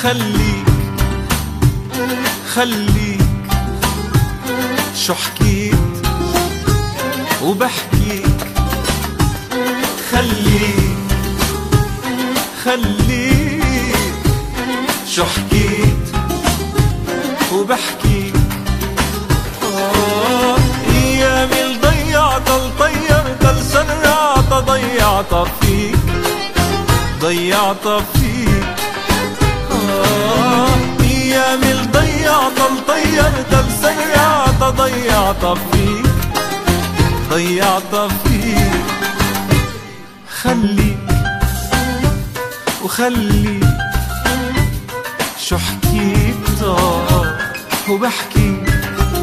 خليك خليك شو حكيت وبحكيك، خليك خليك شو حكيت وبحكيك. ايامي اللي ضيعتها لطيرتها لسرعتها ضيعتها فيك ضيعتها فيك. ايامي اللي ضيعتها لطيرتها لسرعتها ضيعتها فيك ضيعتها فيك. خليك وخليك شو حكيت وبحكيك.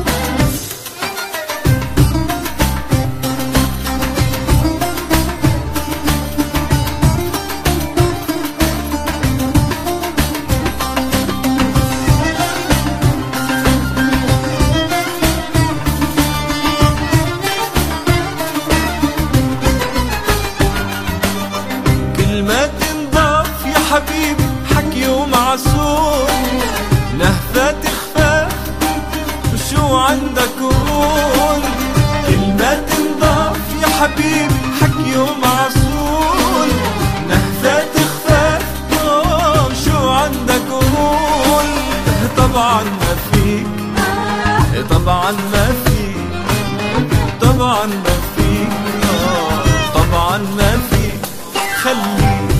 كلمات تنضاف يا حبيبي حكي ومعسول، لهفات خفاف وشو عندك قول. كلمات تنضاف يا حبيبي حكي ومعسول، لهفات خفاف وشو عندك قول. طبعا ما فيك طبعا ما فيك طبعا ما فيك طبعا ما فيك. خليك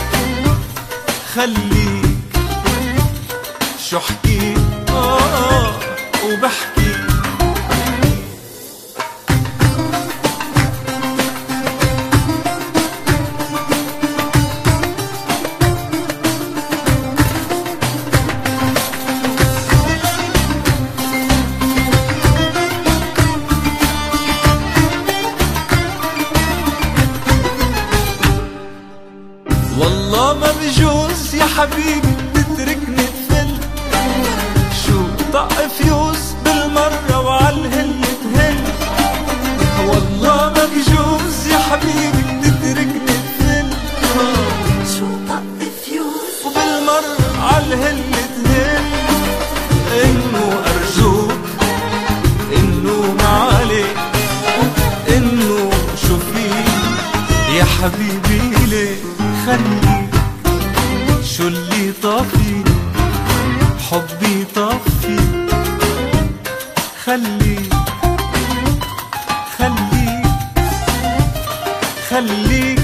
خليك شو حكيت وبحكيك. والله ما بجوز يا حبيبي تتركني تفل، شو طق فيوز بالمرة وعالهل تهل. والله ما بجوز يا حبيبي تتركني تفل، شو طق فيوز وبالمرة عالهل تهل. انه ارجوك انه معاليك انه شو فيك يا حبيبي ليه. خليك شو اللي طافي حبي طافي. خليك خليك خليك